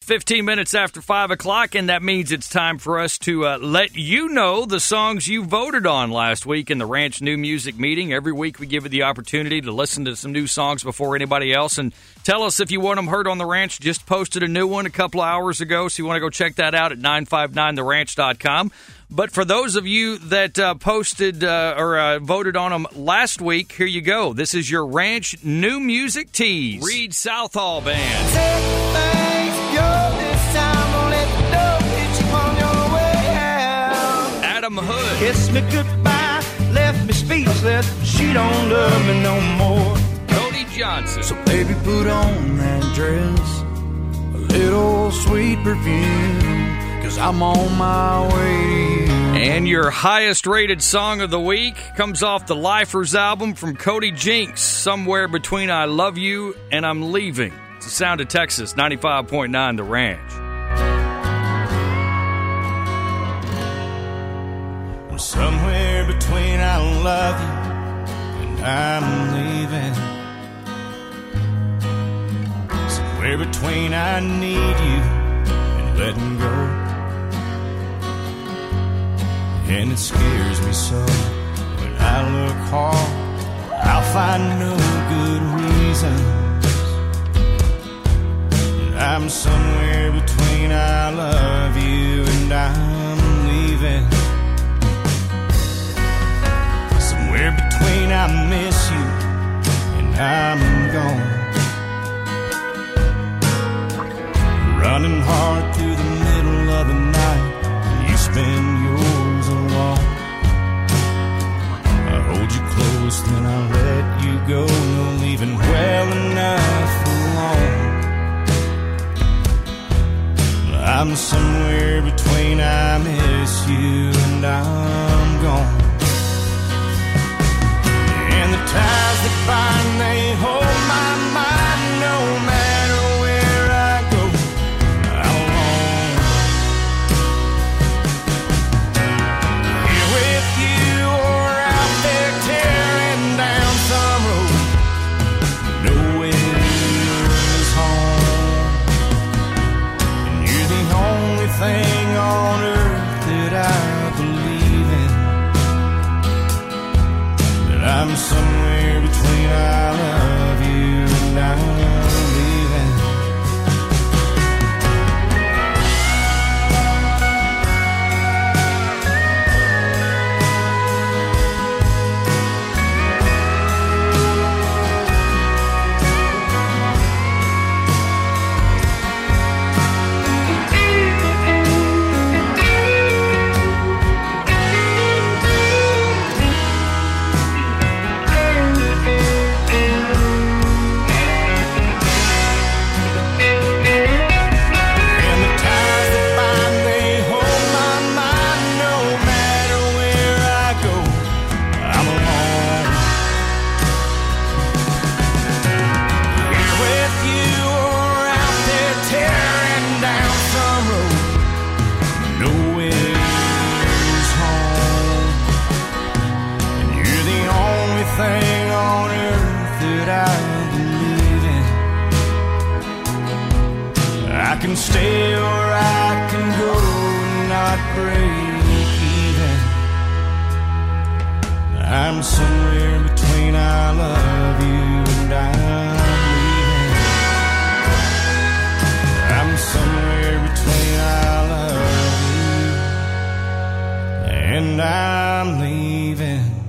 15 minutes after 5 o'clock, and that means it's time for us to let you know the songs you voted on last week in the Ranch New Music Meeting. Every week we give you the opportunity to listen to some new songs before anybody else, and tell us if you want them heard on the Ranch. Just posted a new one a couple of hours ago, so you want to go check that out at 959theranch.com. But for those of you that posted or voted on them last week, here you go. This is your Ranch New Music Tease. Reed Southall Band. Adam Hood. Kiss me goodbye, left me speechless. She don't love me no more. Cody Johnson. So baby, put on that dress, a little sweet perfume, 'cause I'm on my way to you. And your highest rated song of the week comes off the Lifers album from Cody Jinks, Somewhere Between I Love You and I'm Leaving. It's the sound of Texas, 95.9 The Ranch. Somewhere between I love you and I'm leaving. Somewhere between I need you and letting go. And it scares me so when I look hard, I'll find no good reasons. I'm somewhere between I love you and I'm leaving. Somewhere between I miss you and I'm gone. Running hard through the middle of the night, and you spend yours alone. I hold you close, then I let you go. No leaving well enough alone. I'm somewhere between I miss you and I'm gone. And the ties that bind, they hold my mind no matter where I go. I'm alone. Here with you or out there tearing down some road. Nowhere is home. And you're the only thing on earth that I believe in. I'm somewhere between I love you and I'm leaving. I can stay or I can go and not break even. I'm somewhere between I love you and I'm leaving. I'm somewhere between I love you and I'm leaving.